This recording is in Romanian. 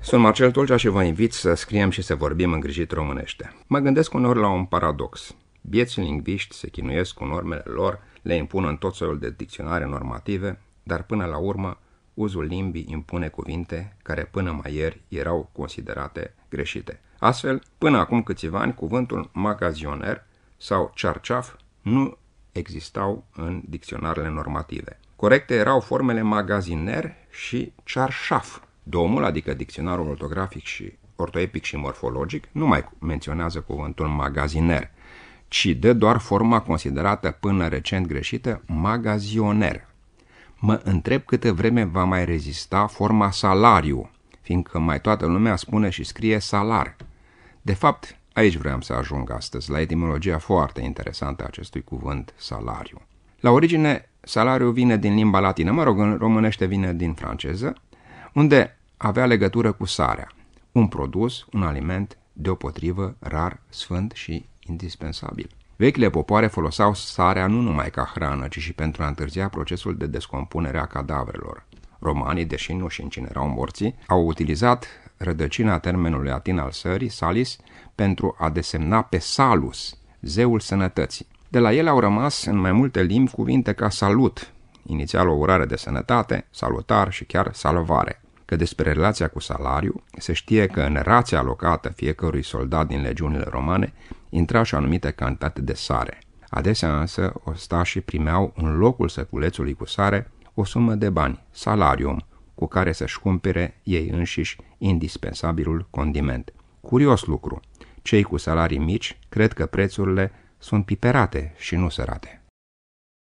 Sunt Marcel Tulcea și vă invit să scriem și să vorbim îngrijit românește. Mă gândesc uneori la un paradox. Bieții lingviști se chinuiesc cu normele lor, le impun în tot soiul de dicționare normative, dar până la urmă uzul limbii impune cuvinte care până mai ieri erau considerate greșite. Astfel, până acum câțiva ani, cuvântul magazioner sau cearceaf nu existau în dicționarele normative. Corecte erau formele magaziner și cearșaf. Domul, adică dicționarul ortografic și ortoepic și morfologic, nu mai menționează cuvântul magaziner, ci dă doar forma considerată până recent greșită, magazioner. Mă întreb câtă vreme va mai rezista forma salariu, fiindcă mai toată lumea spune și scrie salar. De fapt, aici vreau să ajung astăzi, la etimologia foarte interesantă a acestui cuvânt salariu. La origine, salariu vine din limba latină, în românește vine din franceză, unde avea legătură cu sarea, un produs, un aliment, deopotrivă rar, sfânt și indispensabil. Vechile popoare foloseau sarea nu numai ca hrană, ci și pentru a întârzia procesul de descompunere a cadavrelor. Romanii, deși nu și incinerau morții, au utilizat rădăcina termenului latin al sării, salis, pentru a desemna pe Salus, zeul sănătății. De la el au rămas în mai multe limbi cuvinte ca salut, inițial o urare de sănătate, salutar și chiar salvare. Că despre relația cu salariu se știe că în rația alocată fiecărui soldat din legiunile romane intra și o anumită cantitate de sare. Adesea însă ostașii primeau în locul săculețului cu sare o sumă de bani, salarium, cu care să-și cumpere ei înșiși indispensabilul condiment. Curios lucru, cei cu salarii mici cred că prețurile sunt piperate și nu sărate.